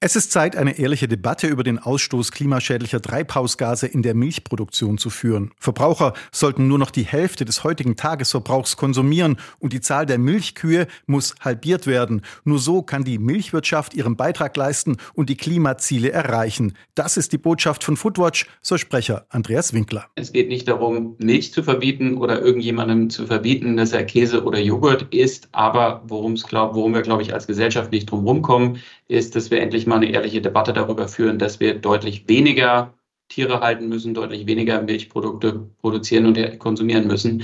Es ist Zeit, eine ehrliche Debatte über den Ausstoß klimaschädlicher Treibhausgase in der Milchproduktion zu führen. Verbraucher sollten nur noch die Hälfte des heutigen Tagesverbrauchs konsumieren und die Zahl der Milchkühe muss halbiert werden. Nur so kann die Milchwirtschaft ihren Beitrag leisten und die Klimaziele erreichen. Das ist die Botschaft von Foodwatch, so Sprecher Andreas Winkler. Es geht nicht darum, Milch zu verbieten oder irgendjemandem zu verbieten, dass er Käse oder Joghurt isst. Aber worum wir, glaube ich, als Gesellschaft nicht drum rumkommen, ist, dass wir endlich mal eine ehrliche Debatte darüber führen, dass wir deutlich weniger Tiere halten müssen, deutlich weniger Milchprodukte produzieren und konsumieren müssen.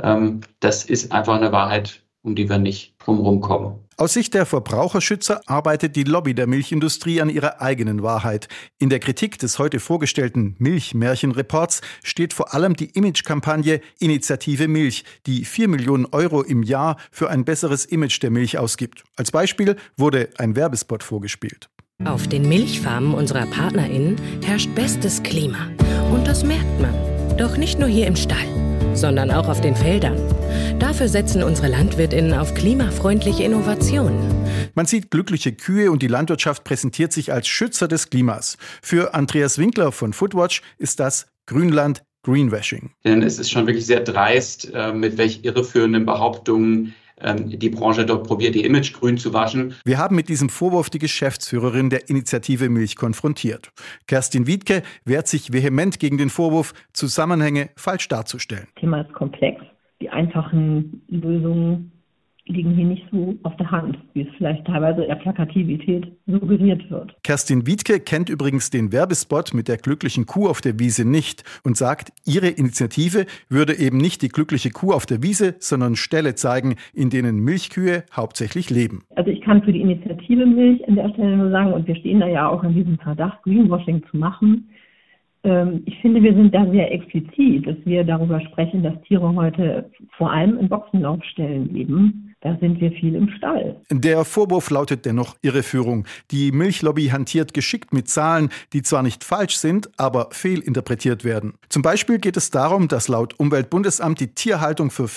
Das ist einfach eine Wahrheit, um die wir nicht drum rumkommen. Aus Sicht der Verbraucherschützer arbeitet die Lobby der Milchindustrie an ihrer eigenen Wahrheit. In der Kritik des heute vorgestellten Milchmärchenreports steht vor allem die Imagekampagne Initiative Milch, die 4 Millionen Euro im Jahr für ein besseres Image der Milch ausgibt. Als Beispiel wurde ein Werbespot vorgespielt. Auf den Milchfarmen unserer PartnerInnen herrscht bestes Klima. Und das merkt man. Doch nicht nur hier im Stall, sondern auch auf den Feldern. Dafür setzen unsere LandwirtInnen auf klimafreundliche Innovationen. Man sieht glückliche Kühe und die Landwirtschaft präsentiert sich als Schützer des Klimas. Für Andreas Winkler von Foodwatch ist das Grünland Greenwashing. Denn es ist schon wirklich sehr dreist, mit welch irreführenden Behauptungen die Branche dort probiert, die Image grün zu waschen. Wir haben mit diesem Vorwurf die Geschäftsführerin der Initiative Milch konfrontiert. Kerstin Wiedke wehrt sich vehement gegen den Vorwurf, Zusammenhänge falsch darzustellen. Das Thema ist komplex. Die einfachen Lösungen liegen hier nicht so auf der Hand, wie es vielleicht teilweise eher Plakativität suggeriert wird. Kerstin Wiedke kennt übrigens den Werbespot mit der glücklichen Kuh auf der Wiese nicht und sagt, ihre Initiative würde eben nicht die glückliche Kuh auf der Wiese, sondern Ställe zeigen, in denen Milchkühe hauptsächlich leben. Also ich kann für die Initiative Milch an der Stelle nur sagen, und wir stehen da ja auch in diesem Verdacht, Greenwashing zu machen. Ich finde, wir sind da sehr explizit, dass wir darüber sprechen, dass Tiere heute vor allem in Boxenlaufstellen leben. Da sind wir viel im Stall. Der Vorwurf lautet dennoch Irreführung. Die Milchlobby hantiert geschickt mit Zahlen, die zwar nicht falsch sind, aber fehlinterpretiert werden. Zum Beispiel geht es darum, dass laut Umweltbundesamt die Tierhaltung für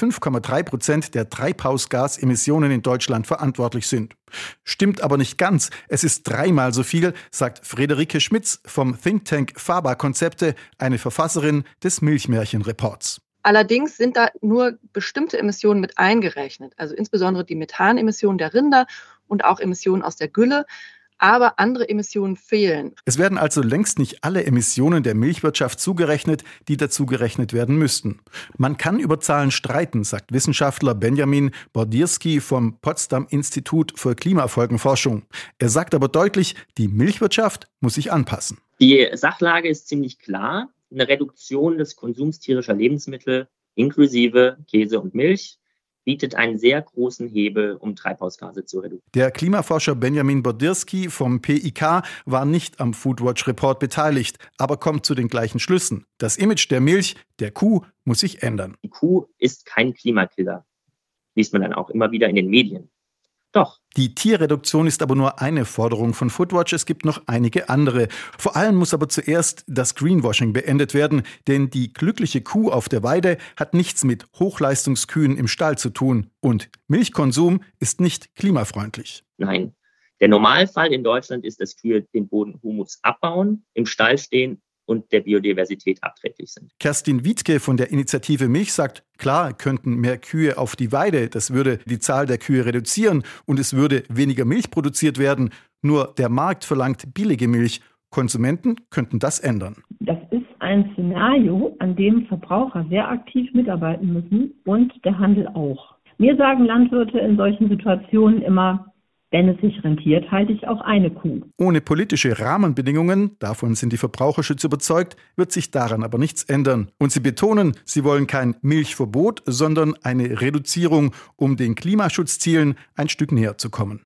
5,3% der Treibhausgasemissionen in Deutschland verantwortlich sind. Stimmt aber nicht ganz. Es ist 3-mal so viel, sagt Friederike Schmitz vom Think Tank Faber-Konzepte, eine Verfasserin des Milchmärchenreports. Allerdings sind da nur bestimmte Emissionen mit eingerechnet, also insbesondere die Methanemissionen der Rinder und auch Emissionen aus der Gülle. Aber andere Emissionen fehlen. Es werden also längst nicht alle Emissionen der Milchwirtschaft zugerechnet, die dazu gerechnet werden müssten. Man kann über Zahlen streiten, sagt Wissenschaftler Benjamin Bordirski vom Potsdam Institut für Klimafolgenforschung. Er sagt aber deutlich, die Milchwirtschaft muss sich anpassen. Die Sachlage ist ziemlich klar. Eine Reduktion des Konsums tierischer Lebensmittel inklusive Käse und Milch bietet einen sehr großen Hebel, um Treibhausgase zu reduzieren. Der Klimaforscher Benjamin Bordirski vom PIK war nicht am Foodwatch-Report beteiligt, aber kommt zu den gleichen Schlüssen. Das Image der Milch, der Kuh, muss sich ändern. Die Kuh ist kein Klimakiller, liest man dann auch immer wieder in den Medien. Doch. Die Tierreduktion ist aber nur eine Forderung von Foodwatch. Es gibt noch einige andere. Vor allem muss aber zuerst das Greenwashing beendet werden, denn die glückliche Kuh auf der Weide hat nichts mit Hochleistungskühen im Stall zu tun. Und Milchkonsum ist nicht klimafreundlich. Nein. Der Normalfall in Deutschland ist, dass Kühe den Bodenhumus abbauen, im Stall stehen und der Biodiversität abträglich sind. Kerstin Wiedke von der Initiative Milch sagt, klar könnten mehr Kühe auf die Weide, das würde die Zahl der Kühe reduzieren und es würde weniger Milch produziert werden. Nur der Markt verlangt billige Milch. Konsumenten könnten das ändern. Das ist ein Szenario, an dem Verbraucher sehr aktiv mitarbeiten müssen und der Handel auch. Mir sagen Landwirte in solchen Situationen immer, wenn es sich rentiert, halte ich auch eine Kuh. Ohne politische Rahmenbedingungen, davon sind die Verbraucherschützer überzeugt, wird sich daran aber nichts ändern. Und sie betonen, sie wollen kein Milchverbot, sondern eine Reduzierung, um den Klimaschutzzielen ein Stück näher zu kommen.